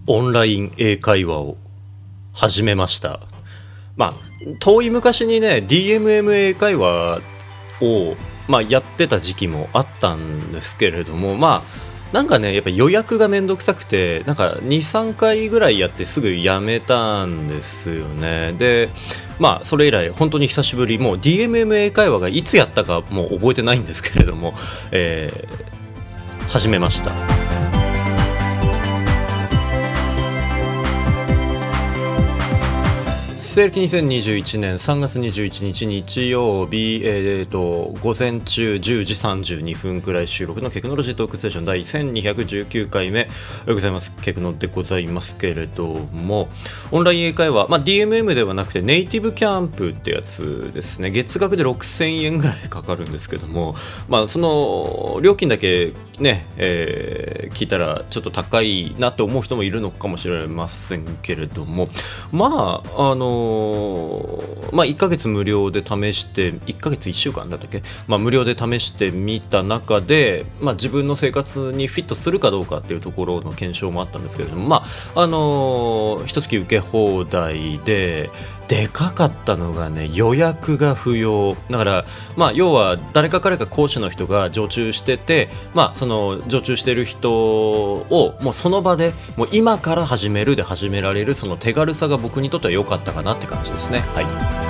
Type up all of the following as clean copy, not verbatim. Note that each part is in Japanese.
オンライン英会話を始めました。遠い昔にね DMM 英会話を、やってた時期もあったんですけれども、なんかねやっぱ予約がめんどくさくて、なんか 2,3 回ぐらいやってすぐやめたんですよね。でそれ以来本当に久しぶり、もう DMM 英会話がいつやったかもう覚えてないんですけれども、始めました。西暦2021年3月21日日曜日、午前中10時32分くらい収録のテクノロジートークステーション第1219回目でございます。テクノでございますけれども、オンライン英会話、DMM ではなくてネイティブキャンプってやつですね。月額で6000円ぐらいかかるんですけども、その料金だけね、聞いたらちょっと高いなと思う人もいるのかもしれませんけれども、1ヶ月無料で試して、1ヶ月1週間だったっけ、無料で試してみた中で、自分の生活にフィットするかどうかっていうところの検証もあったんですけれども、一月受け放題で、でかかったのがね、予約が不要だから、要は誰か講師の人が常駐してて、その常駐してる人をもうその場でもう今から始めるで始められる、その手軽さが僕にとっては良かったかなって感じですね。はい。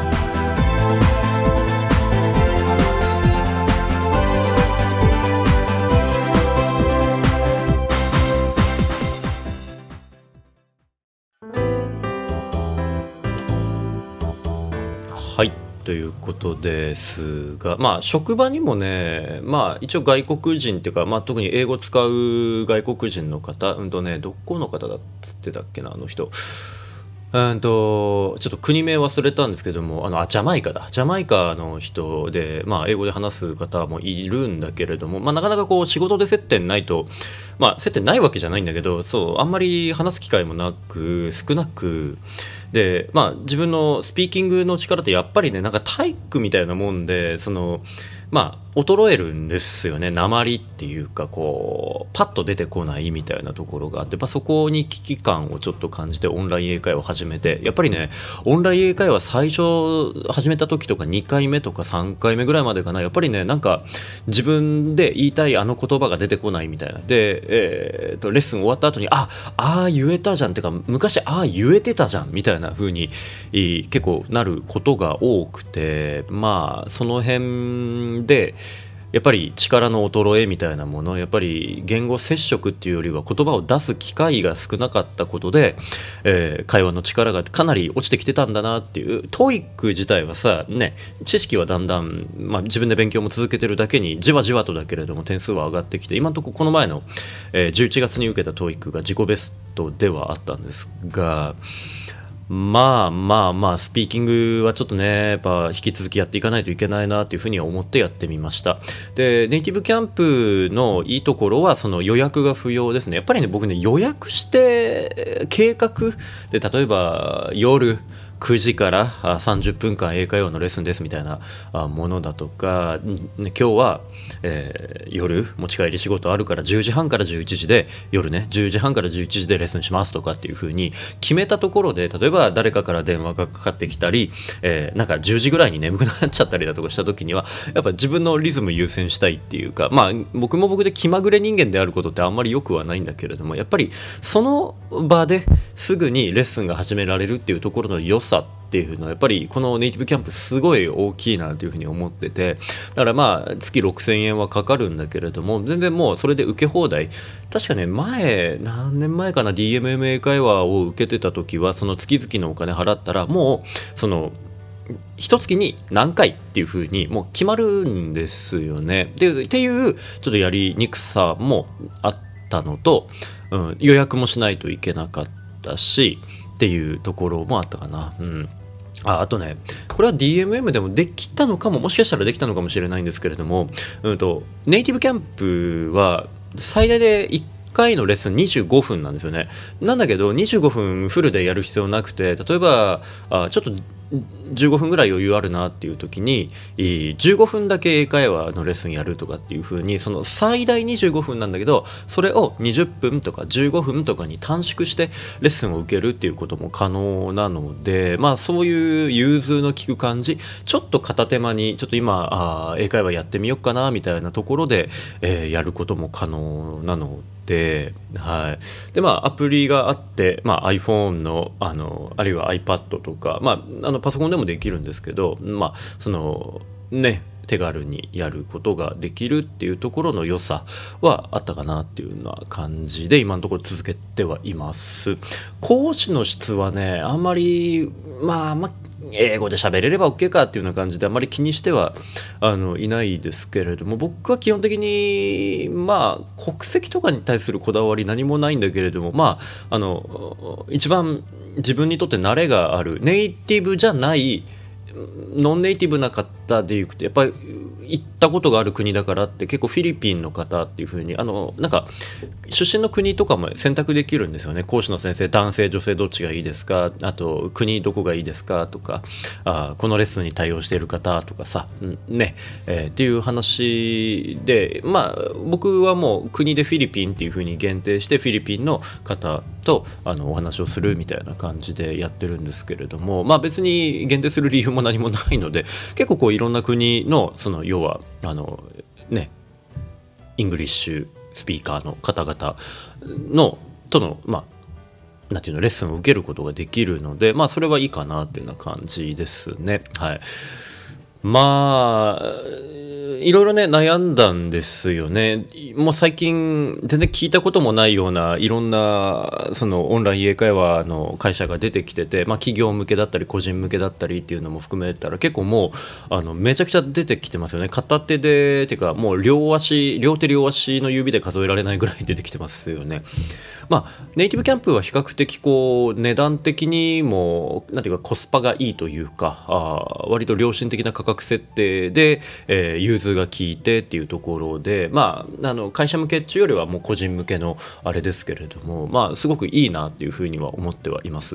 はい、ということですが、職場にもね、一応外国人っていうか、特に英語使う外国人の方、どこの方だっつってたっけな、あの人。ちょっと国名忘れたんですけども、ジャマイカの人で、英語で話す方もいるんだけれども、なかなかこう仕事で接点ないと、接点ないわけじゃないんだけど、あんまり話す機会も少なくで、自分のスピーキングの力ってやっぱりね、なんか体育みたいなもんで、衰えるんですよね。訛りっていうか、こうパッと出てこないみたいなところがあって、そこに危機感をちょっと感じてオンライン英会話を始めて、やっぱりね、オンライン英会話最初始めた時とか2回目とか3回目ぐらいまでかな、やっぱりね、なんか自分で言いたいあの言葉が出てこないみたいなで、レッスン終わった後に言えたじゃんってか、昔言えてたじゃんみたいな風に結構なることが多くて、その辺でやっぱり力の衰えみたいなもの、やっぱり言語接触っていうよりは言葉を出す機会が少なかったことで、会話の力がかなり落ちてきてたんだなっていう。TOEIC 自体はさね、知識はだんだん、自分で勉強も続けてるだけにじわじわとだけれども点数は上がってきて、今のところこの前の、11月に受けた TOEIC が自己ベストではあったんですが、スピーキングはちょっとね、やっぱ引き続きやっていかないといけないなというふうには思ってやってみました。で、ネイティブキャンプのいいところはその予約が不要ですね。やっぱりね、僕ね、予約して計画で、例えば夜9時から30分間英会話のレッスンですみたいなものだとか、今日は、夜持ち帰り仕事あるから10時半から11時で、夜ね10時半から11時でレッスンしますとかっていう風に決めたところで、例えば誰かから電話がかかってきたり、なんか10時ぐらいに眠くなっちゃったりだとかした時には、やっぱ自分のリズム優先したいっていうか、僕も僕で気まぐれ人間であることってあんまり良くはないんだけれども、やっぱりその場ですぐにレッスンが始められるっていうところの良さっていうのは、やっぱりこのネイティブキャンプすごい大きいなというふうに思ってて、だから月6000円はかかるんだけれども、全然もうそれで受け放題。確かね、何年前かな、 DMM 英会話を受けてた時は、その月々のお金払ったらもうその一月に何回っていう風にもう決まるんですよね。っていうちょっとやりにくさもあったのと、予約もしないといけなかったしっていうところもあったかな。あとね、これは DMM でもできたのかも、もしかしたらできたのかもしれないんですけれども、ネイティブキャンプは最大で1 回のレッスン25分なんですよね。なんだけど25分フルでやる必要なくて、例えばちょっと15分ぐらい余裕あるなっていう時に15分だけ英会話のレッスンやるとかっていう風に、その最大25分なんだけどそれを20分とか15分とかに短縮してレッスンを受けるっていうことも可能なので、まあそういう融通の利く感じ、ちょっと片手間にちょっと今英会話やってみようかなみたいなところで、やることも可能なので、はい。でアプリがあって、iPhone のあるいは iPad とか、パソコンでもできるんですけど、そのね手軽にやることができるっていうところの良さはあったかなっていうような感じで今のところ続けてはいます。講師の質はねあんまり英語で喋れれば OK かっていうような感じであまり気にしてはいないですけれども、僕は基本的に国籍とかに対するこだわり何もないんだけれども、一番自分にとって慣れがあるネイティブじゃないノンネイティブな方でいくとやっぱり行ったことがある国だからって結構フィリピンの方っていう風になんか出身の国とかも選択できるんですよね。講師の先生男性女性どっちがいいですか、あと国どこがいいですかとか、このレッスンに対応している方とかさね、っていう話で、僕はもう国でフィリピンっていう風に限定してフィリピンの方とお話をするみたいな感じでやってるんですけれども、別に限定する理由も何もないので結構こういろんな国のその要はイングリッシュスピーカーの方々とのなんていうのレッスンを受けることができるので、それはいいかなっていうような感じですね。はい。いろいろね悩んだんですよね。もう最近全然聞いたこともないようないろんなそのオンライン英会話の会社が出てきてて、企業向けだったり個人向けだったりっていうのも含めたら結構もうめちゃくちゃ出てきてますよね。片手でっていうかもう両手両足の指で数えられないぐらい出てきてますよね。ネイティブキャンプは比較的こう値段的にもなんていうかコスパがいいというか割と良心的な価格設定で、融通が効いてっていうところで、会社向けっていうよりはもう個人向けのあれですけれども、すごくいいなっていうふうには思ってはいます。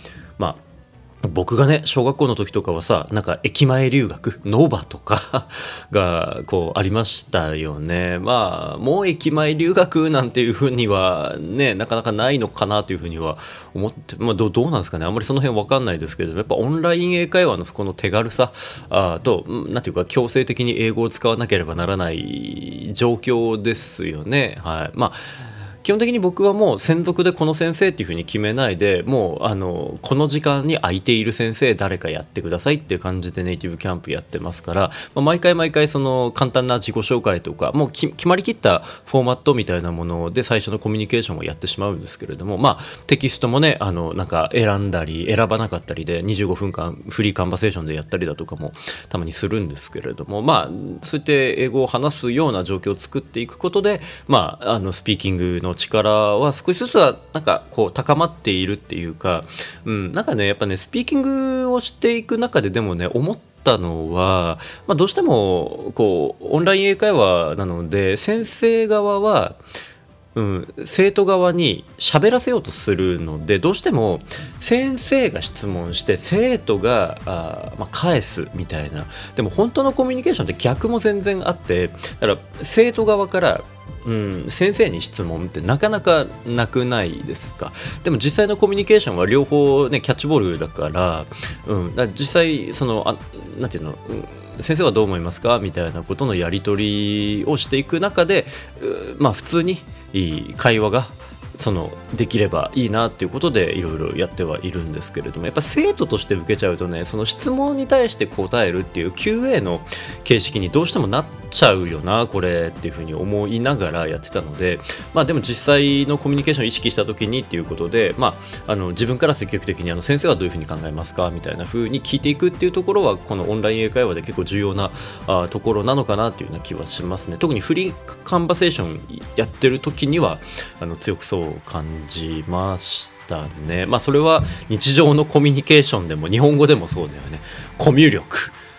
僕がね小学校の時とかはさなんか駅前留学ノバとかがこうありましたよね。もう駅前留学なんていう風にはねなかなかないのかなという風には思って、どうなんですかね。あんまりその辺わかんないですけど、やっぱオンライン英会話のこの手軽さとなんていうか強制的に英語を使わなければならない状況ですよね。はい。基本的に僕はもう専属でこの先生っていう風に決めないで、もうこの時間に空いている先生誰かやってくださいっていう感じでネイティブキャンプやってますから、毎回その簡単な自己紹介とかもう決まりきったフォーマットみたいなもので最初のコミュニケーションをやってしまうんですけれども、テキストもねなんか選んだり選ばなかったりで25分間フリーカンバセーションでやったりだとかもたまにするんですけれども、そうやって英語を話すような状況を作っていくことでスピーキングの力は少しずつはなんかこう高まっているっていうか、なんかねやっぱねスピーキングをしていく中ででもね思ったのは、どうしてもこうオンライン英会話なので先生側は生徒側に喋らせようとするので、どうしても先生が質問して生徒が返すみたいな。でも本当のコミュニケーションって逆も全然あって、だから生徒側から先生に質問ってなかなかなくないですか。でも実際のコミュニケーションは両方ねキャッチボールだから、だから実際そのなんていうの、先生はどう思いますかみたいなことのやり取りをしていく中で普通に会話ができればいいなっていうことでいろいろやってはいるんですけれども、やっぱ生徒として受けちゃうとねその質問に対して答えるっていう QA の形式にどうしてもなっちゃうよなこれっていうふうに思いながらやってたので、でも実際のコミュニケーションを意識した時にっていうことで、自分から積極的に先生はどういうふうに考えますかみたいなふうに聞いていくっていうところはこのオンライン英会話で結構重要なところなのかなっていうような気はしますね。特にフリーカンバセーションやってる時には強くそう感じましたね。それは日常のコミュニケーションでも日本語でもそうだよね。コミュ力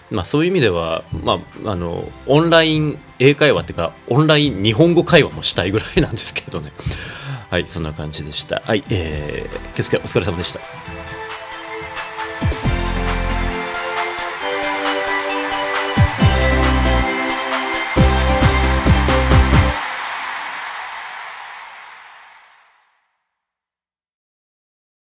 まあ、そういう意味では、まあ、オンライン英会話っていうかオンライン日本語会話もしたいぐらいなんですけどね。はい、そんな感じでした。はい、ケスケお疲れ様でした。